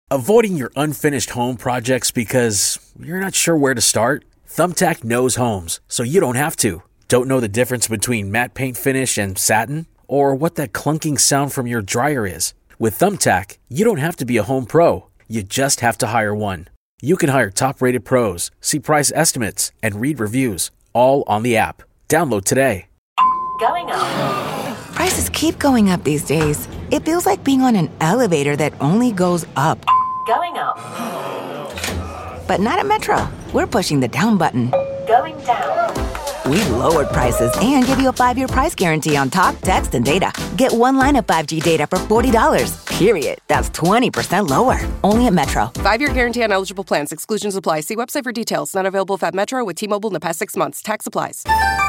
Avoiding your unfinished home projects because you're not sure where to start? Thumbtack knows homes, so you don't have to. Don't know the difference between matte paint finish and satin? Or what that clunking sound from your dryer is? With Thumbtack, you don't have to be a home pro. You just have to hire one. You can hire top-rated pros, see price estimates, and read reviews, all on the app. Download today. Going up. Prices keep going up these days. It feels like being on an elevator that only goes up. Going up. But not at Metro. We're pushing the down button. Going down. We lowered prices and give you a 5-year price guarantee on talk, text, and data. Get one line of 5G data for $40, period. That's 20% lower. Only at Metro. 5-year guarantee on eligible plans. Exclusions apply. See website for details. Not available if at Metro with T-Mobile in the past 6 months. Tax applies.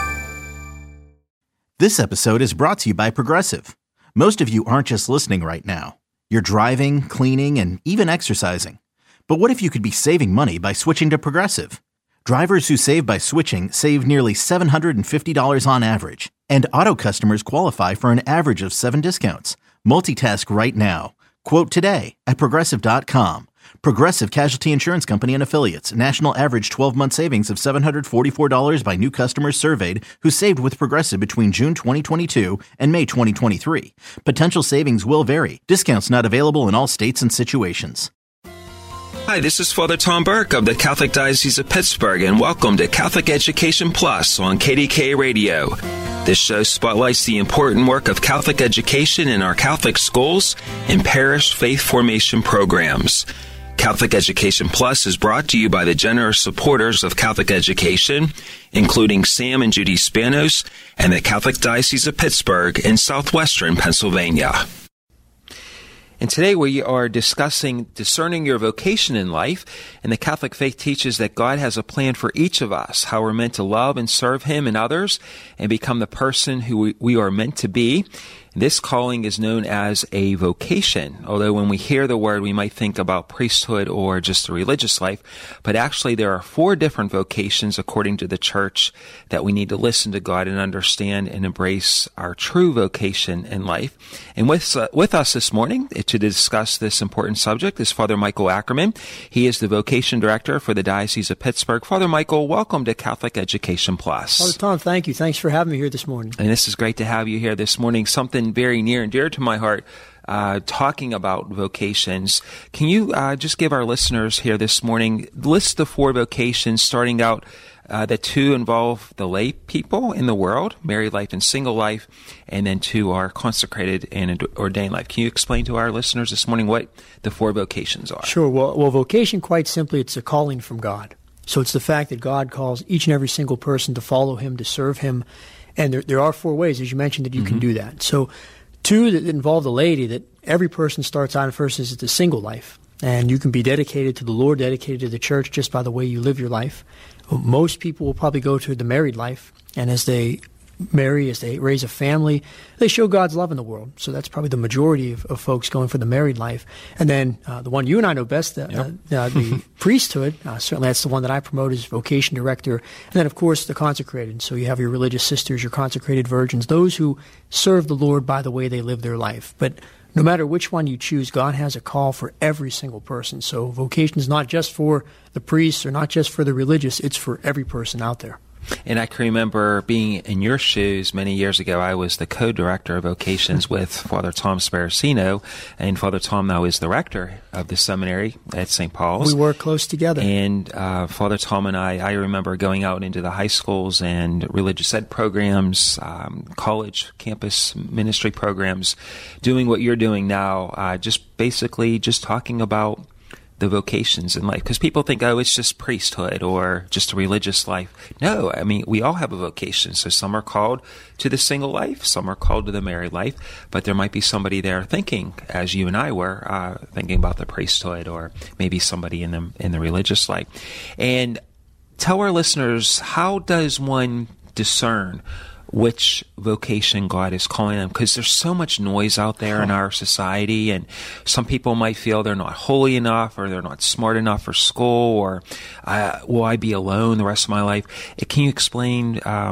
This episode is brought to you by Progressive. Most of you aren't just listening right now. You're driving, cleaning, and even exercising. But what if you could be saving money by switching to Progressive? Drivers who save by switching save nearly $750 on average. And auto customers qualify for an average of 7 discounts. Multitask right now. Quote today at Progressive.com. Progressive Casualty Insurance Company and Affiliates. National average 12-month savings of $744 by new customers surveyed who saved with Progressive between June 2022 and May 2023. Potential savings will vary. Discounts not available in all states and situations. Hi, this is Father Tom Burke of the Catholic Diocese of Pittsburgh, and welcome to Catholic Education Plus on KDKA Radio. This show spotlights the important work of Catholic education in our Catholic schools and parish faith formation programs. Catholic Education Plus is brought to you by the generous supporters of Catholic education, including Sam and Judy Spanos and the Catholic Diocese of Pittsburgh in southwestern Pennsylvania. And today we are discussing discerning your vocation in life, and the Catholic faith teaches that God has a plan for each of us, how we're meant to love and serve Him and others, and become the person who we are meant to be. This calling is known as a vocation, although when we hear the word, we might think about priesthood or just a religious life. But actually, there are 4 different vocations, according to the Church, that we need to listen to God and understand and embrace our true vocation in life. And with us this morning to discuss this important subject is Father Michael Ackerman. He is the Vocation Director for the Diocese of Pittsburgh. Father Michael, welcome to Catholic Education Plus. Father Tom, thank you. Thanks for having me here this morning. And this is great to have you here this morning. Something very near and dear to my heart, talking about vocations. Can you just give our listeners here this morning, list the 4 vocations, starting out the 2 involve the lay people in the world, married life and single life, and then 2 are consecrated and ordained life. Can you explain to our listeners this morning what the 4 vocations are? Sure. Well, vocation, quite simply, it's a calling from God. So it's the fact that God calls each and every single person to follow Him, to serve Him. And there are 4 ways, as you mentioned, that you can do that. So 2 that involve the laity, that every person starts on first, is the single life. And you can be dedicated to the Lord, dedicated to the church just by the way you live your life. Most people will probably go to the married life. And as they marry, as they raise a family, they show God's love in the world. So that's probably the majority of folks going for the married life. And then the one you and I know best, the priesthood, certainly that's the one that I promote as vocation director. And then, of course, the consecrated. So you have your religious sisters, your consecrated virgins, those who serve the Lord by the way they live their life. But no matter which one you choose, God has a call for every single person. So vocation is not just for the priests or not just for the religious, it's for every person out there. And I can remember being in your shoes many years ago. I was the co-director of vocations with Father Tom Sparacino, and Father Tom now is the rector of the seminary at St. Paul's. We work close together. And Father Tom and I remember going out into the high schools and religious ed programs, college campus ministry programs, doing what you're doing now, just basically just talking about the vocations in life, because people think, oh, it's just priesthood or just a religious life. No, I mean, we all have a vocation. So some are called to the single life, some are called to the married life, but there might be somebody there thinking, as you and I were, thinking about the priesthood, or maybe somebody in the religious life. And tell our listeners, how does one discern which vocation God is calling them? Because there's so much noise out there in our society, and some people might feel they're not holy enough, or they're not smart enough for school, or will I be alone the rest of my life? Can you explain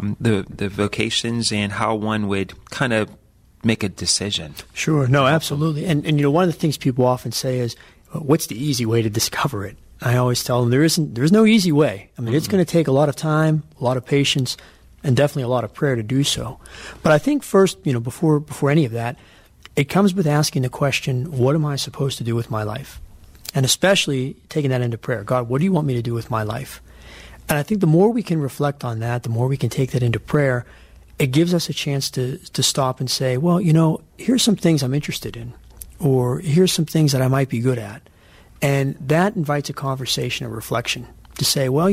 the vocations and how one would kind of make a decision? Sure. No, absolutely. And you know, one of the things people often say is, what's the easy way to discover it? I always tell them there's no easy way. I mean, it's going to take a lot of time, a lot of patience, and definitely a lot of prayer to do so. But I think first, before any of that, it comes with asking the question, what am I supposed to do with my life? And especially taking that into prayer. God, what do you want me to do with my life? And I think the more we can reflect on that, the more we can take that into prayer, it gives us a chance to stop and say, well, here's some things I'm interested in, or here's some things that I might be good at. And that invites a conversation, a reflection, to say, well,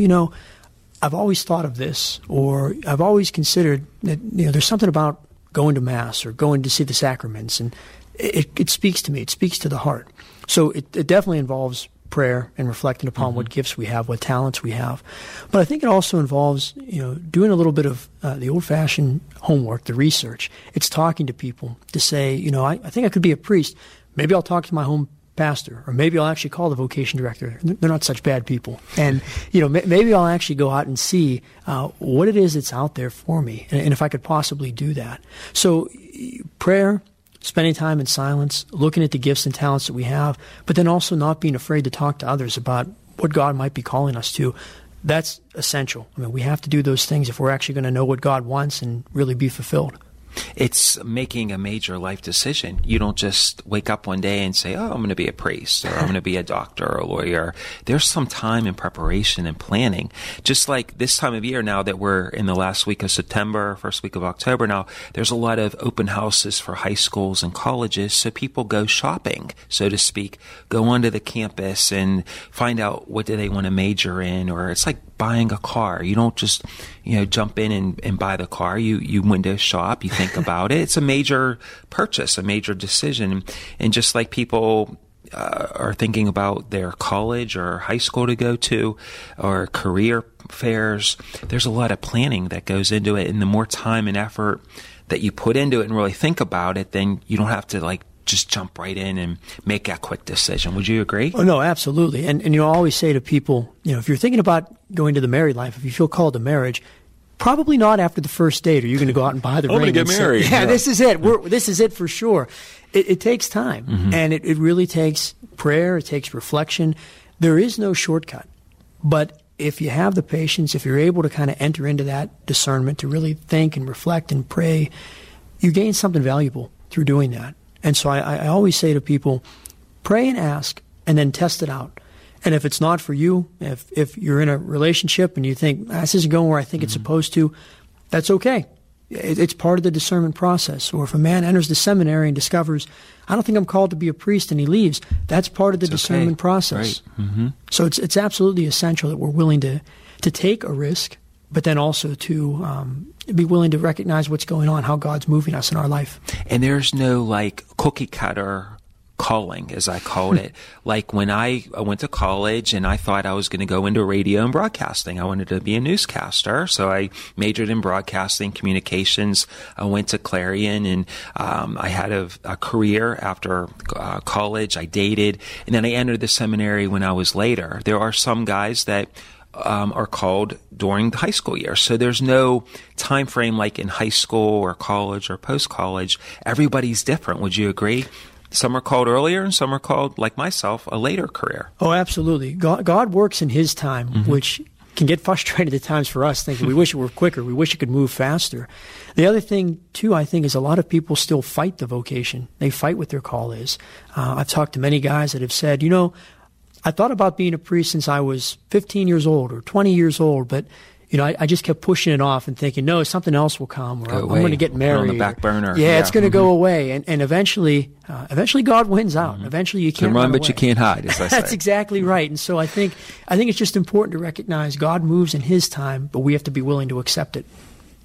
I've always thought of this, or I've always considered that, there's something about going to Mass or going to see the sacraments, and it speaks to me. It speaks to the heart. So it definitely involves prayer and reflecting upon what gifts we have, what talents we have. But I think it also involves, doing a little bit of the old-fashioned homework, the research. It's talking to people to say, I think I could be a priest. Maybe I'll talk to my home pastor, or maybe I'll actually call the vocation director. They're not such bad people. And, maybe I'll actually go out and see what it is that's out there for me, and if I could possibly do that. So prayer, spending time in silence, looking at the gifts and talents that we have, but then also not being afraid to talk to others about what God might be calling us to. That's essential. I mean, we have to do those things if we're actually going to know what God wants and really be fulfilled. It's making a major life decision. You don't just wake up one day and say, oh, I'm going to be a priest, or I'm going to be a doctor or a lawyer. There's some time in preparation and planning. Just like this time of year now that we're in the last week of September, first week of October now, there's a lot of open houses for high schools and colleges. So people go shopping, so to speak, go onto the campus and find out what do they want to major in, or it's like buying a car. You don't just, jump in and buy the car. You window shop, you think about it. It's a major purchase, a major decision. And just like people are thinking about their college or high school to go to, or career fairs, there's a lot of planning that goes into it. And the more time and effort that you put into it and really think about it, then you don't have to just jump right in and make that quick decision. Would you agree? Oh, no, absolutely. And I always say to people, if you're thinking about going to the married life, if you feel called to marriage, probably not after the first date are you going to go out and buy the ring. I'm going to get married. Yeah, this is it. This is it for sure. It takes time, and it really takes prayer. It takes reflection. There is no shortcut. But if you have the patience, if you're able to kind of enter into that discernment, to really think and reflect and pray, you gain something valuable through doing that. And so I always say to people, pray and ask, and then test it out. And if it's not for you, if you're in a relationship and you think, this isn't going where I think it's supposed to, that's okay. It's part of the discernment process. Or if a man enters the seminary and discovers, I don't think I'm called to be a priest, and he leaves, that's part of the discernment process. Right. Mm-hmm. So it's absolutely essential that we're willing to take a risk, but then also to be willing to recognize what's going on, how God's moving us in our life. And there's no cookie cutter calling, as I called it. Like when I went to college and I thought I was going to go into radio and broadcasting. I wanted to be a newscaster. So I majored in broadcasting communications. I went to Clarion, and I had a career after college. I dated, and then I entered the seminary when I was later. There are some guys that are called during the high school year. So there's no time frame like in high school or college or post-college. Everybody's different. Would you agree? Some are called earlier, and some are called, like myself, a later career. Oh, absolutely. God works in His time, which can get frustrated at times for us, thinking we wish it were quicker, we wish it could move faster. The other thing, too, I think, is a lot of people still fight the vocation. They fight what their call is. I've talked to many guys that have said, I thought about being a priest since I was 15 years old or 20 years old, but I just kept pushing it off and thinking, no, something else will come, or I'm going to get married. On the back burner. Yeah, it's going to go away. And eventually God wins out. Eventually you can't run away. But you can't hide, as I say. That's exactly right. And so I think it's just important to recognize God moves in His time, but we have to be willing to accept it.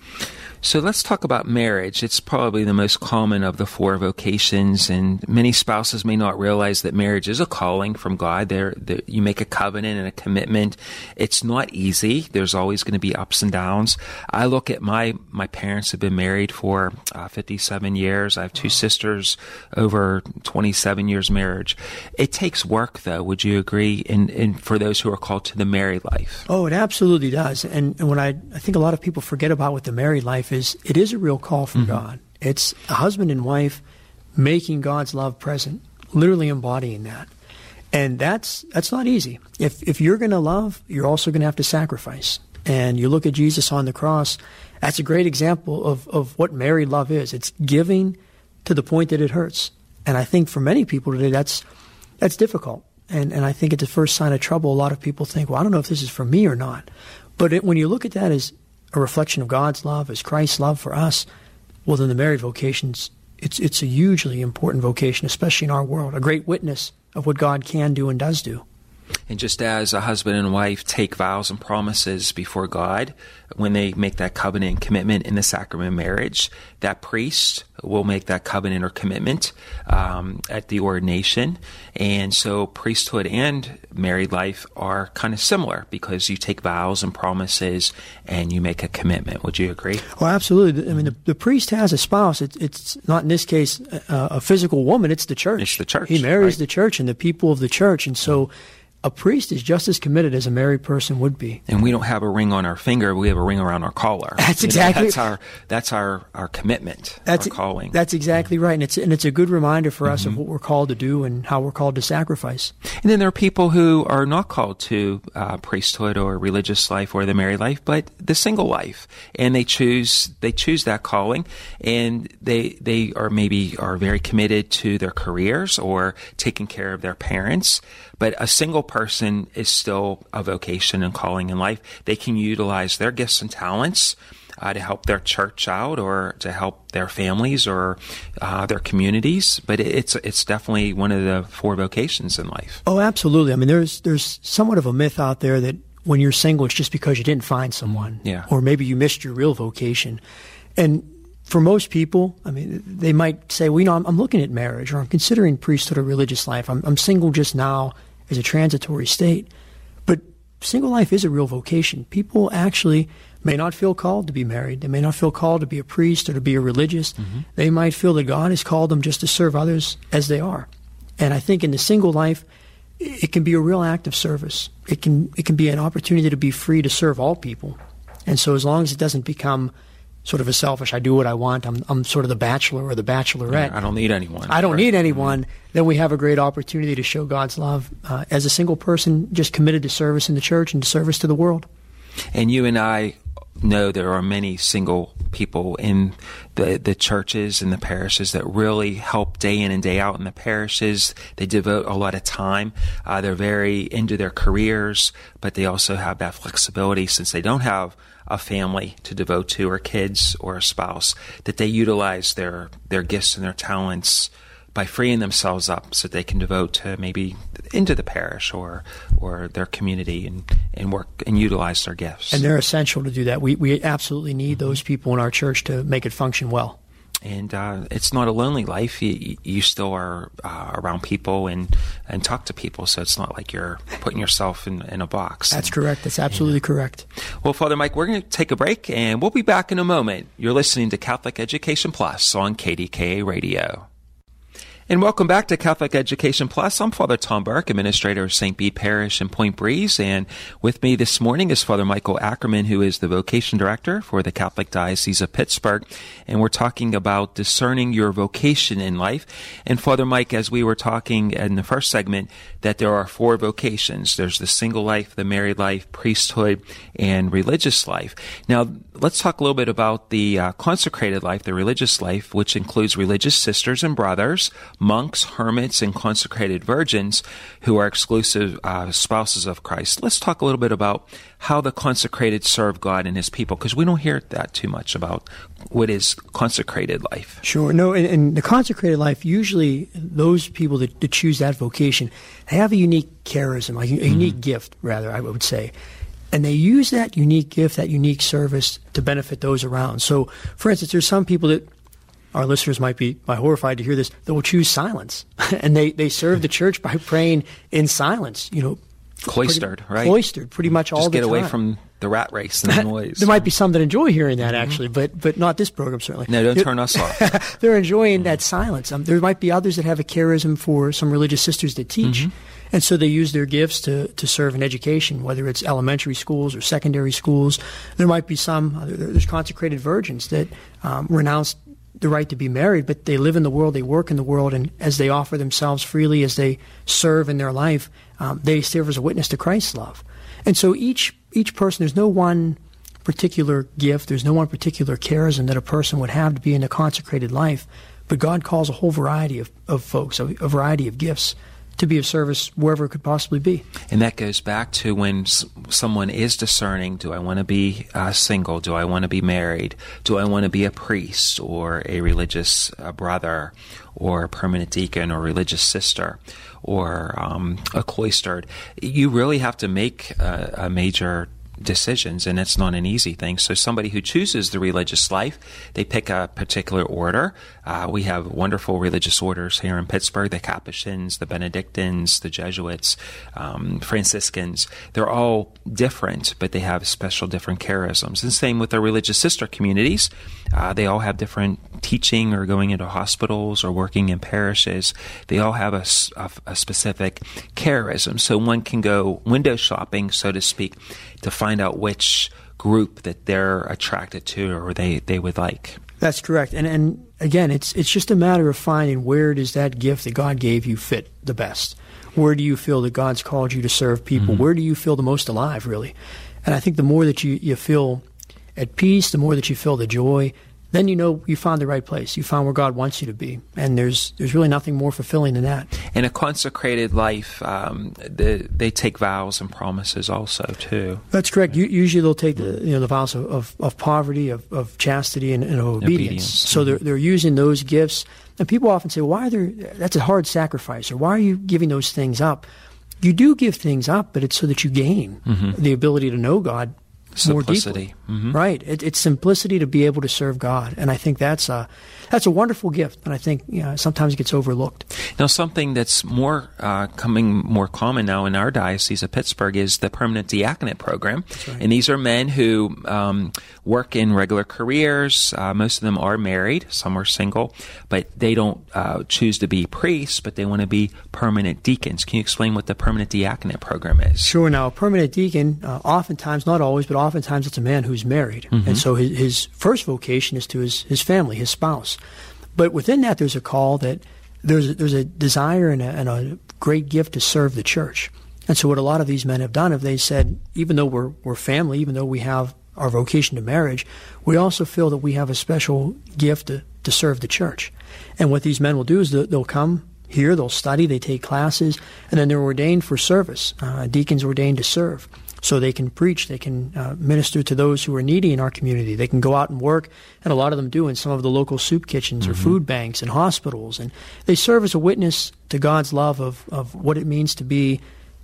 So let's talk about marriage. It's probably the most common of the four vocations, and many spouses may not realize that marriage is a calling from God. You make a covenant and a commitment. It's not easy. There's always going to be ups and downs. I look at my parents have been married for 57 years. I have two sisters, over 27 years marriage. It takes work, though. Would you agree? And for those who are called to the married life. Oh, it absolutely does. And when I think a lot of people forget about what the married life is, it is a real call from God. It's a husband and wife making God's love present, literally embodying that. And that's not easy. If you're going to love, you're also going to have to sacrifice. And you look at Jesus on the cross, that's a great example of what married love is. It's giving to the point that it hurts. And I think for many people today, that's difficult. And I think it's the first sign of trouble. A lot of people think, well, I don't know if this is for me or not. But when you look at that as a reflection of God's love, as Christ's love for us, well, then the married vocation's it's a hugely important vocation, especially in our world, a great witness of what God can do and does do. And just as a husband and wife take vows and promises before God, when they make that covenant and commitment in the sacrament of marriage, that priest will make that covenant or commitment at the ordination. And so priesthood and married life are kind of similar because you take vows and promises and you make a commitment. Would you agree? Oh, absolutely. I mean, the priest has a spouse. It's not in this case a physical woman. It's the church. It's the church. He marries right? the church and the people of the church. And so a priest is just as committed as a married person would be. And we don't have a ring on our finger; we have a ring around our collar. That's exactly. That's our commitment. That's our calling. That's exactly right, and it's a good reminder for us of what we're called to do and how we're called to sacrifice. And then there are people who are not called to priesthood or religious life or the married life, but the single life, and they choose that calling, and they are very committed to their careers or taking care of their parents. But a single person is still a vocation and calling in life. They can utilize their gifts and talents to help their church out or to help their families or their communities. But it's definitely one of the four vocations in life. Oh, absolutely. I mean, there's somewhat of a myth out there that when you're single, it's just because you didn't find someone. Yeah. Or maybe you missed your real vocation. And for most people, I mean, they might say, well, I'm looking at marriage or I'm considering priesthood or religious life. I'm single just now as a transitory state. But single life is a real vocation. People actually may not feel called to be married. They may not feel called to be a priest or to be a religious. Mm-hmm. They might feel that God has called them just to serve others as they are. And I think in the single life, it can be a real act of service. It can be an opportunity to be free to serve all people. And so as long as it doesn't become sort of a selfish, I do what I want, I'm sort of the bachelor or the bachelorette. I don't need anyone. I don't need anyone. Then we have a great opportunity to show God's love as a single person just committed to service in the church and to service to the world. And you and I know there are many single people in the churches and the parishes that really help day in and day out in the parishes. They devote a lot of time. They're very into their careers, but they also have that flexibility since they don't have a family to devote to or kids or a spouse, that they utilize their gifts and their talents by freeing themselves up so they can devote to maybe into the parish or their community and work and utilize their gifts. And they're essential to do that. We absolutely need those people in our church to make it function well. And it's not a lonely life. You still are around people and talk to people, so it's not like you're putting yourself in a box. That's correct. That's absolutely correct. Well, Father Mike, we're going to take a break, and we'll be back in a moment. You're listening to Catholic Education Plus on KDKA Radio. And welcome back to Catholic Education Plus. I'm Father Tom Burke, administrator of St. Bede Parish in Point Breeze, and with me this morning is Father Michael Ackerman, who is the vocation director for the Catholic Diocese of Pittsburgh, and we're talking about discerning your vocation in life. And Father Mike, as we were talking in the first segment, that there are four vocations. There's the single life, the married life, priesthood, and religious life. Now, let's talk a little bit about the consecrated life, the religious life, which includes religious sisters and brothers, monks, hermits, and consecrated virgins who are exclusive spouses of Christ. Let's talk a little bit about how the consecrated serve God and His people, because we don't hear that too much about what is consecrated life. Sure. No, and the consecrated life, usually those people that choose that vocation, they have a unique charism, a unique gift, rather, I would say. And they use that unique gift, that unique service to benefit those around. So, for instance, there's some people that our listeners might be horrified to hear this, that will choose silence. And they serve the church by praying in silence, Cloistered, right? Cloistered, pretty much all the time. Just get away from the rat race and the noise. There might be some that enjoy hearing that, actually, but not this program, certainly. No, don't turn us off. They're enjoying that silence. There might be others that have a charism for some religious sisters that teach. And so they use their gifts to serve in education, whether it's elementary schools or secondary schools. There might be there's consecrated virgins that renounce the right to be married, but they live in the world, they work in the world, and as they offer themselves freely, as they serve in their life, they serve as a witness to Christ's love. And so each person, there's no one particular gift, there's no one particular charism that a person would have to be in a consecrated life, but God calls a whole variety of folks, a variety of gifts, to be of service wherever it could possibly be. And that goes back to when someone is discerning, do I want to be single? Do I want to be married? Do I want to be a priest or a religious brother or a permanent deacon or religious sister or a cloistered? You really have to make a major decisions, and it's not an easy thing. So somebody who chooses the religious life, they pick a particular order. We have wonderful religious orders here in Pittsburgh, the Capuchins, the Benedictines, the Jesuits, Franciscans. They're all different, but they have special different charisms. And same with the religious sister communities. They all have different teaching or going into hospitals or working in parishes. They all have a specific charism. So one can go window shopping, so to speak, to find out which group that they're attracted to or they would like. That's correct. And again, it's just a matter of finding where does that gift that God gave you fit the best. Where do you feel that God's called you to serve people? Mm-hmm. Where do you feel the most alive, really? And I think the more that you feel at peace, the more that you feel the joy, then you know you found the right place. You found where God wants you to be. And there's really nothing more fulfilling than that. In a consecrated life, they take vows and promises also, too. That's correct. Usually they'll take the vows of poverty, of chastity, and of obedience. So they're using those gifts. And people often say, why that's a hard sacrifice, or why are you giving those things up? You do give things up, but it's so that you gain the ability to know God more deeply. Mm-hmm. Right. It's simplicity to be able to serve God. And I think that's a wonderful gift. And I think sometimes it gets overlooked. Now, something that's coming more common now in our Diocese of Pittsburgh is the permanent diaconate program. That's right. And these are men who work in regular careers. Most of them are married. Some are single. But they don't choose to be priests, but they want to be permanent deacons. Can you explain what the permanent diaconate program is? Sure. Now, a permanent deacon, oftentimes, not always, but oftentimes it's a man who's married. Mm-hmm. And so his first vocation is to his family, his spouse. But within that, there's a call that there's a desire and a great gift to serve the church. And so what a lot of these men have done, if they said, even though we're family, even though we have our vocation to marriage, we also feel that we have a special gift to serve the church. And what these men will do is they'll come here, they'll study, they take classes, and then they're ordained for service. Deacons ordained to serve. So they can preach, they can minister to those who are needy in our community. They can go out and work, and a lot of them do in some of the local soup kitchens or food banks and hospitals. And they serve as a witness to God's love of what it means to be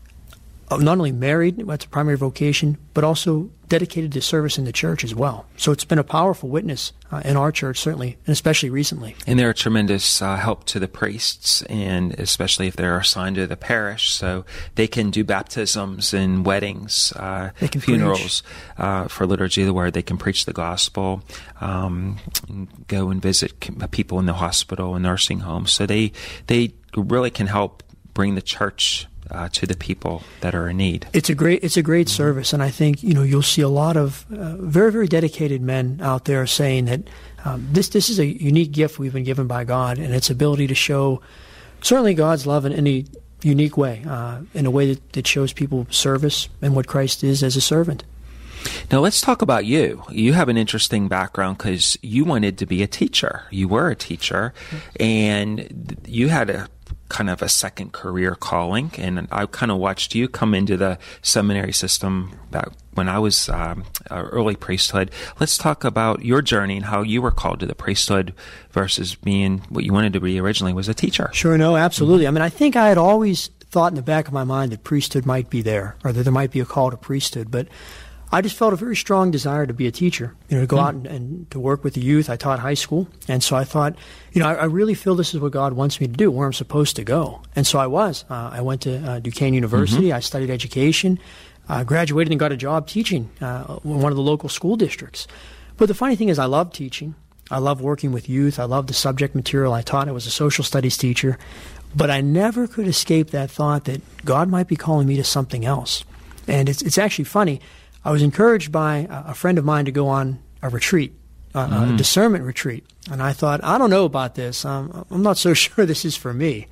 not only married, that's a primary vocation, but also dedicated to service in the church as well. So it's been a powerful witness in our church, certainly, and especially recently. And they're a tremendous help to the priests, and especially if they're assigned to the parish, so they can do baptisms and weddings, funerals, for Liturgy of the Word. They can preach the gospel, go and visit people in the hospital and nursing homes. So they really can help bring the church to the people that are in need. It's a great service, and I think you'll see a lot of very, very dedicated men out there saying that this is a unique gift we've been given by God, and its ability to show certainly God's love in any unique way, in a way that shows people service and what Christ is as a servant. Now let's talk about you. You have an interesting background because you wanted to be a teacher. You were a teacher, and you had a kind of a second career calling, and I kind of watched you come into the seminary system back when I was early priesthood. Let's talk about your journey and how you were called to the priesthood versus being what you wanted to be originally was a teacher. Sure, no, absolutely. I mean, I think I had always thought in the back of my mind that priesthood might be there, or that there might be a call to priesthood, but I just felt a very strong desire to be a teacher, to go out and to work with the youth. I taught high school, and so I thought, I really feel this is what God wants me to do, where I'm supposed to go. And so I was. I went to Duquesne University. I studied education, graduated and got a job teaching in one of the local school districts. But the funny thing is I love teaching. I love working with youth. I love the subject material I taught. I was a social studies teacher. But I never could escape that thought that God might be calling me to something else. And it's actually funny. I was encouraged by a friend of mine to go on a retreat a discernment retreat. And I thought, I don't know about this. I'm not so sure this is for me.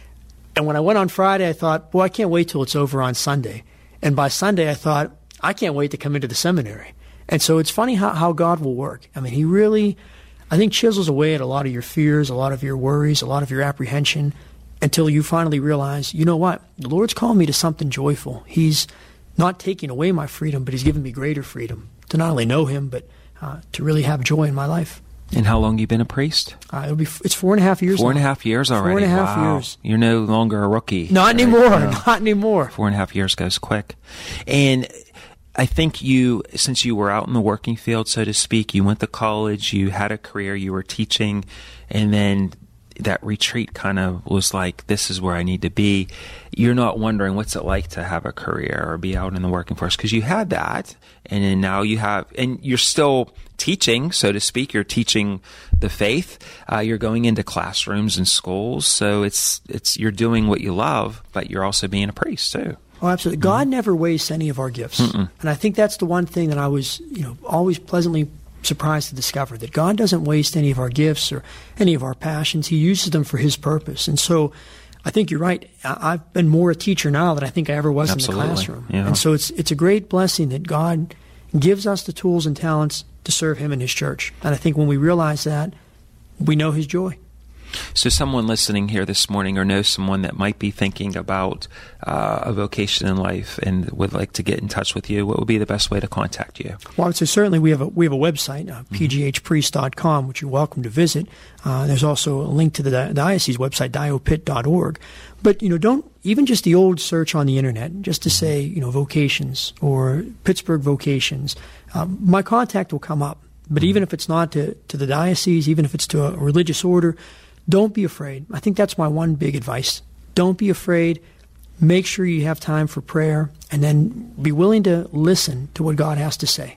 And when I went on Friday, I thought, boy, I can't wait till it's over on Sunday. And by Sunday, I thought, I can't wait to come into the seminary. And so it's funny how God will work. I mean, he really, I think, chisels away at a lot of your fears, a lot of your worries, a lot of your apprehension, until you finally realize, you know what? The Lord's called me to something joyful. He's not taking away my freedom, but he's given me greater freedom to not only know him, but to really have joy in my life. And how long you been a priest? It's 4.5 years. 4.5 years already. 4.5 years. You're no longer a rookie. Not anymore. Not anymore. 4.5 years goes quick. And I think since you were out in the working field, so to speak, you went to college, you had a career, you were teaching, and then that retreat kind of was like, this is where I need to be. You're not wondering what's it like to have a career or be out in the working force, because you had that, and then now you have, and you're still teaching, so to speak. You're teaching the faith. You're going into classrooms and schools, so it's you're doing what you love, but you're also being a priest too. Oh, absolutely. God never wastes any of our gifts, and I think that's the one thing that I was, always pleasantly surprised to discover, that God doesn't waste any of our gifts or any of our passions. He uses them for his purpose. And so I think you're right. I've been more a teacher now than I think I ever was in the classroom. Yeah. And so it's a great blessing that God gives us the tools and talents to serve him in his church. And I think when we realize that, we know his joy. So someone listening here this morning, or knows someone that might be thinking about a vocation in life and would like to get in touch with you, what would be the best way to contact you? Well, I would say certainly we have a website, pghpriest.com, which you're welcome to visit. There's also a link to the diocese website, diopit.org. But, don't, even just the old search on the internet, just to say, vocations or Pittsburgh vocations, my contact will come up. But even if it's not to the diocese, even if it's to a religious order, don't be afraid. I think that's my one big advice. Don't be afraid. Make sure you have time for prayer, and then be willing to listen to what God has to say.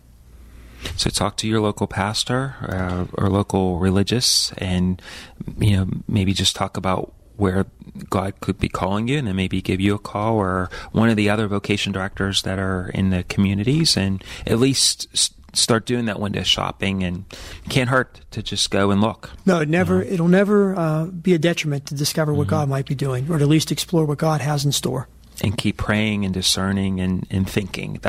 So talk to your local pastor or local religious, and maybe just talk about where God could be calling you, and then maybe give you a call, or one of the other vocation directors that are in the communities, and at least start doing that window shopping. And it can't hurt to just go and look. No, it'll never be a detriment to discover what God might be doing, or to at least explore what God has in store. And keep praying and discerning and thinking.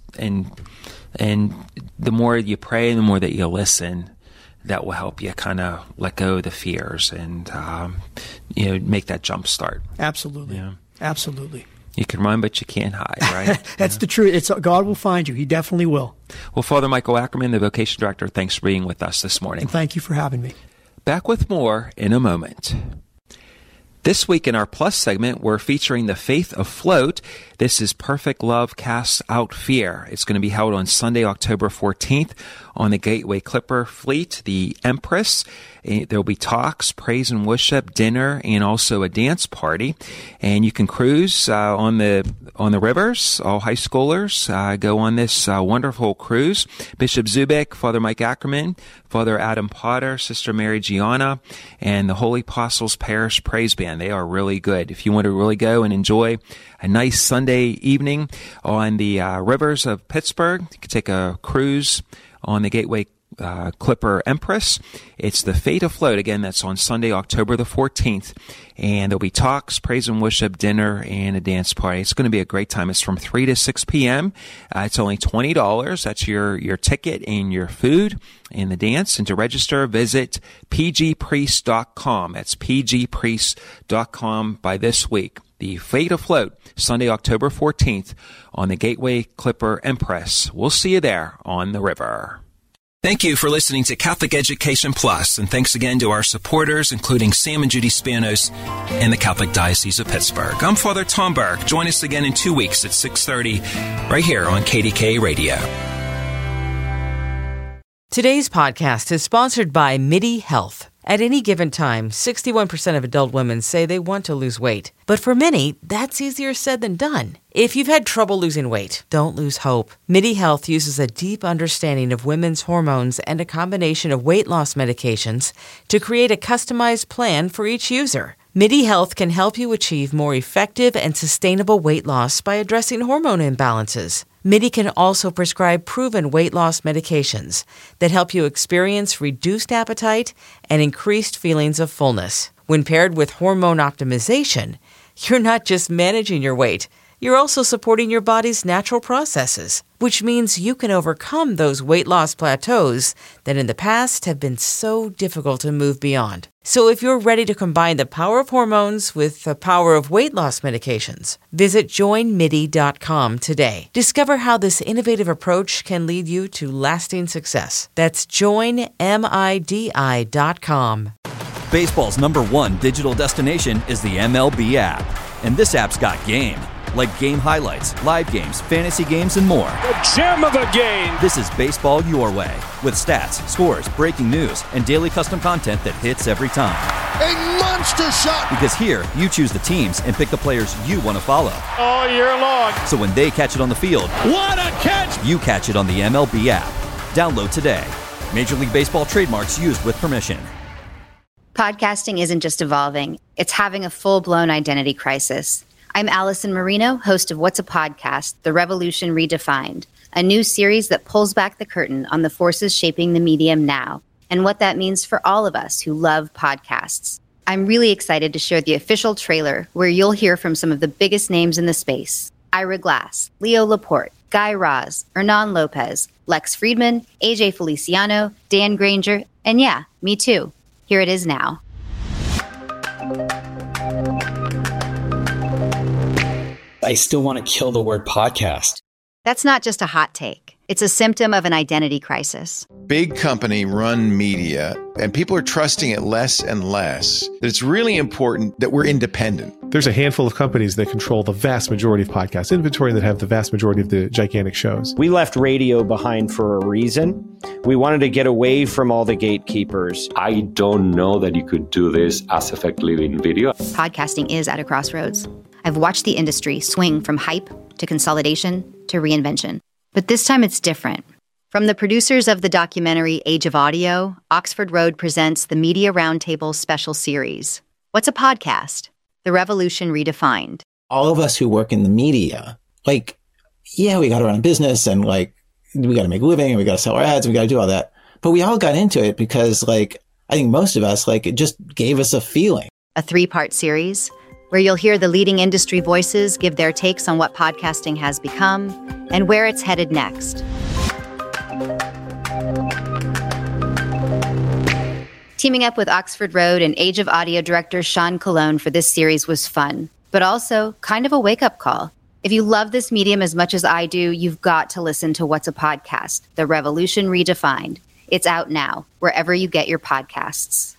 And the more you pray, the more that you listen, that will help you kind of let go of the fears and make that jump start. Absolutely. Yeah. Absolutely. You can run, but you can't hide, right? That's the truth. God will find you. He definitely will. Well, Father Michael Ackerman, the vocation director, thanks for being with us this morning. And thank you for having me. Back with more in a moment. This week in our Plus segment, we're featuring the Faith Afloat. This is Perfect Love Casts Out Fear. It's going to be held on Sunday, October 14th on the Gateway Clipper Fleet, the Empress. There will be talks, praise and worship, dinner, and also a dance party. And you can cruise on the rivers. All high schoolers go on this wonderful cruise. Bishop Zubik, Father Mike Ackerman, Father Adam Potter, Sister Mary Gianna, and the Holy Apostles Parish Praise Band. They are really good. If you want to really go and enjoy a nice Sunday evening on the rivers of Pittsburgh, you can take a cruise on the Gateway Clipper Empress. It's the Faith Afloat. Again, that's on Sunday, October the 14th. And there'll be talks, praise and worship, dinner, and a dance party. It's going to be a great time. It's from 3 to 6 p.m. It's only $20. That's your ticket and your food and the dance. And to register, visit pgpriest.com. That's pgpriest.com by this week. The Faith Afloat, Sunday, October 14th on the Gateway Clipper Empress. We'll see you there on the river. Thank you for listening to Catholic Education Plus, and thanks again to our supporters, including Sam and Judy Spanos and the Catholic Diocese of Pittsburgh. I'm Father Tom Burke. Join us again in 2 weeks at 6:30 right here on KDKA Radio. Today's podcast is sponsored by MIDI Health. At any given time, 61% of adult women say they want to lose weight. But for many, that's easier said than done. If you've had trouble losing weight, don't lose hope. MIDI Health uses a deep understanding of women's hormones and a combination of weight loss medications to create a customized plan for each user. MIDI Health can help you achieve more effective and sustainable weight loss by addressing hormone imbalances. MIDI can also prescribe proven weight loss medications that help you experience reduced appetite and increased feelings of fullness. When paired with hormone optimization, you're not just managing your weight, you're also supporting your body's natural processes, which means you can overcome those weight loss plateaus that in the past have been so difficult to move beyond. So if you're ready to combine the power of hormones with the power of weight loss medications, visit joinmidi.com today. Discover how this innovative approach can lead you to lasting success. That's joinmidi.com. Baseball's #1 digital destination is the MLB app. And this app's got game. Like game highlights, live games, fantasy games, and more. The gem of the game! This is baseball your way, with stats, scores, breaking news, and daily custom content that hits every time. A monster shot! Because here, you choose the teams and pick the players you want to follow. All year long. So when they catch it on the field, what a catch! You catch it on the MLB app. Download today. Major League Baseball trademarks used with permission. Podcasting isn't just evolving, it's having a full-blown identity crisis. I'm Allison Marino, host of What's a Podcast? The Revolution Redefined, a new series that pulls back the curtain on the forces shaping the medium now and what that means for all of us who love podcasts. I'm really excited to share the official trailer where you'll hear from some of the biggest names in the space. Ira Glass, Leo Laporte, Guy Raz, Hernan Lopez, Lex Friedman, AJ Feliciano, Dan Granger, and yeah, me too. Here it is now. I still want to kill the word podcast. That's not just a hot take. It's a symptom of an identity crisis. Big company run media, and people are trusting it less and less. That it's really important that we're independent. There's a handful of companies that control the vast majority of podcast inventory that have the vast majority of the gigantic shows. We left radio behind for a reason. We wanted to get away from all the gatekeepers. I don't know that you could do this as effectively in video. Podcasting is at a crossroads. I've watched the industry swing from hype to consolidation to reinvention. But this time it's different. From the producers of the documentary Age of Audio, Oxford Road presents the Media Roundtable special series. What's a podcast? The Revolution Redefined. All of us who work in the media, we got to run a business and we got to make a living and we got to sell our ads and we got to do all that. But we all got into it because I think most of us, it just gave us a feeling. A 3-part series where you'll hear the leading industry voices give their takes on what podcasting has become and where it's headed next. Teaming up with Oxford Road and Age of Audio director Sean Colon for this series was fun, but also kind of a wake-up call. If you love this medium as much as I do, you've got to listen to What's a Podcast? The Revolution Redefined. It's out now, wherever you get your podcasts.